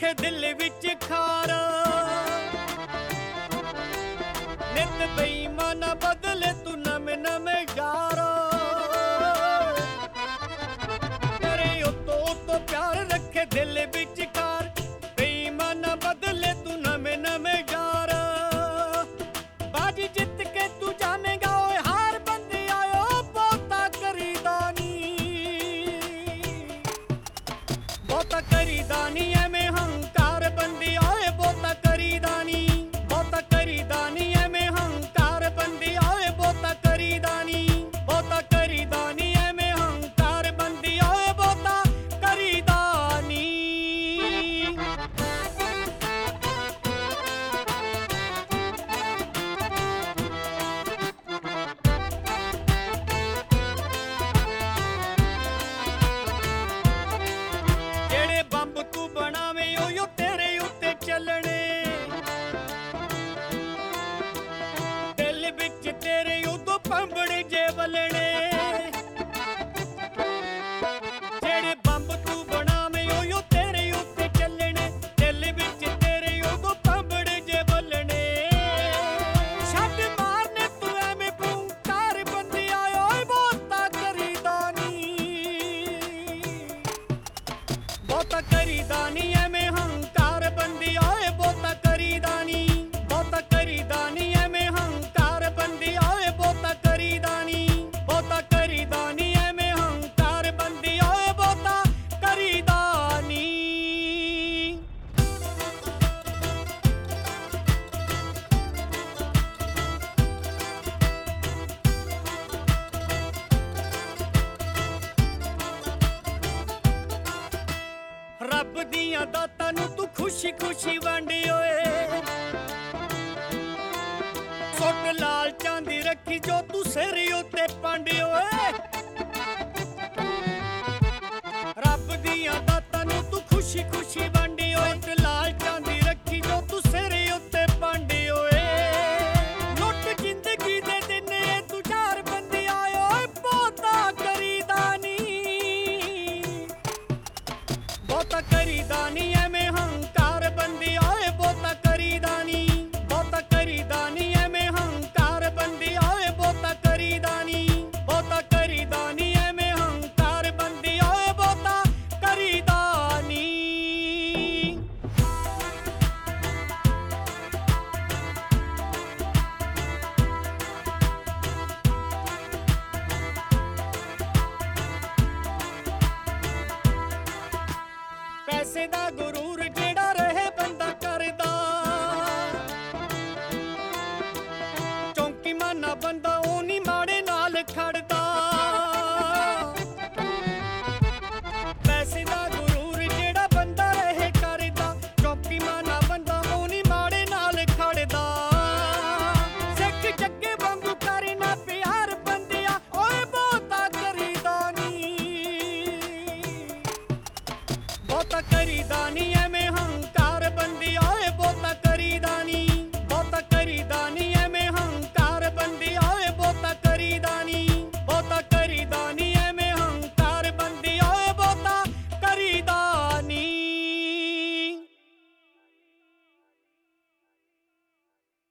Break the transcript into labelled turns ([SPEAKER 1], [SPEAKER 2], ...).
[SPEAKER 1] ਰੱਖੇ ਦਿਲ ਵਿੱਚ ਖਾਰ। ਨਿਤ ਬੇਈਮਾਨਾ ਬਦਲੇ ਤੂੰ ਨਵੇਂ ਨਵੇਂ ਯਾਰ। ਤੇਰੇ ਉੱਤੋਂ ਪਿਆਰ ਰੱਖੇ ਦਿਲ ਵਿੱਚ ਖਾਰ। ਬੇਈਮਾਨਾ ਬਦਲੇ ਤੂੰ ਨਵੇਂ ਨਵੇਂ ਯਾਰ। ਬਾਜੀ ਜਿੱਤ ਕੇ ਤੂੰ ਜਾਵੇਂਗਾ ਓਏ ਹਾਰ ਬੰਦਿਆ ਓ ਬਹੁਤਾ ਕਰੀਦਾ ਨੀ। ਬਹੁਤਾ ਕਰੀਦਾ ਨੀ ਐਵੇਂ ਹੰਕਾਰ ਬੰਦਿਆ ਓਏ ਬਹੁਤਾ ਕਰੀਦਾ ਨੀ। ਬਹੁਤਾ ਕਰੀਦਾ ਨੀ ਐਵੇਂ ਹੰਕਾਰ ਬੰਦਿਆ ਓਏ ਬਹੁਤਾ ਕਰੀਦਾ ਨੀ। ਬਹੁਤਾ ਕਰੀਦਾ ਨੀ ਐਵੇਂ ਹੰਕਾਰ ਬੰਦਿਆ ਓਏ ਬਹੁਤਾ ਕਰੀਦਾ ਨੀ। ਜਿਹੜੇ ਬੰਬ ਤੂੰ ਬਣਾਵੇਂ ਓਯੋ ਤੇਰੇ ਉੱਤੇ ਚੱਲਣੇ। ਦਿਲ ਵਿੱਚ ਤੇਰੇ ਉਦੋਂ ਪੰਬੜੇ ਜੇ ਵਲਣੇ। ਜਿਹੜੇ ਬੰਬ ਤੂੰ ਬਣਾਵੇਂ ਓਯੋ ਤੇਰੇ ਉੱਤੇ ਚੱਲਣੇ। ਦਿਲ ਵਿੱਚ ਤੇਰੇ ਉਦੋਂ ਪੰਬੜੇ ਜੇ ਵਲਣੇ। ਛੱਡ ਮਾਰਨੇ ਤੂੰ ਐਵੇਂ ਭੂੰਕਾਰ ਬੰਦਿਆ ਓਏ ਬਹੁਤਾ ਕਰੀਦਾ ਨੀ। ਬਹੁਤਾ ਕਰੀਦਾ ਨੀ ਐਵੇਂ ਹੰਕਾਰ ਬੰਦਿਆ ਓਏ ਬਹੁਤਾ ਕਰੀਦਾ ਨੀ। ਬਹੁਤਾ ਕਰੀਦਾ ਨੀ ਐਵੇਂ ਹੰਕਾਰ ਬੰਦਿਆ ਓਏ ਬਹੁਤਾ ਕਰੀਦਾ ਨੀ। ਬਹੁਤਾ ਕਰੀਦਾ ਨੀ ਐਵੇਂ ਹੰਕਾਰ ਬੰਦਿਆ ਓਏ ਬਹੁਤਾ ਕਰੀਦਾ ਨੀ। ਰੱਬ ਦੀਆਂ ਦਾਤਾਂ ਨੂੰ ਤੂੰ ਖੁਸ਼ੀ ਖੁਸ਼ੀ ਵੰਡ ਓਏ। ਸੁੱਟ ਲਾਲਚਾਂ ਦੀ ਰੱਖੀ ਜੋ ਤੂੰ ਸਿਰ ਉੱਤੇ ਪੰਡ ਓਏ। ਰੱਬ ਦੀਆਂ ਦਾਤਾਂ ਨੂੰ ਤੂੰ ਖੁਸ਼ੀ ਖੁਸ਼ੀ ਵੰਡ ਓਏ। ਸੁੱਟ ਲਾਲਚਾਂ ਦੀ ਰੱਖੀ ਜੋ ਤੂੰ ਸਿਰ ਉੱਤੇ ਪੰਡ ਓਏ। ਲੁੱਟ ਜ਼ਿੰਦਗੀ ਦੇ ਦਿਨ ਏ ਤੂੰ ਚਾਰ ਬੰਦਿਆ ਓਏ ਬਹੁਤਾ ਕਰੀਦਾ ਨੀ। ਬਹੁਤਾ ਕਰੀਦਾ ਨੀ ਐਵੇਂ ਹੰਕਾਰ ਬੰਦਿਆ ਓਏ ਬਹੁਤਾ ਕਰੀਦਾ ਨੀ। ਬਹੁਤਾ ਕਰੀਦਾ ਨੀ ਐਵੇਂ ਹੰਕਾਰ ਬੰਦਿਆ ਓਏ ਬਹੁਤਾ ਕਰੀਦਾ ਨੀ। ਬਹੁਤਾ ਕਰੀਦਾ ਨੀ ਐਵੇਂ ਹੰਕਾਰ ਬੰਦਿਆ ਓਏ ਬਹੁਤਾ ਕਰੀਦਾ ਨੀ। ਪੈਸੇ ਦਾ ਗੁਰੂਰ ਜਿਹੜਾ ਰਹੇ ਬੰਦਾ ਕਰਦਾ। ਚੌਂਕੀ ਮਾਨਾ ਬੰਦਾ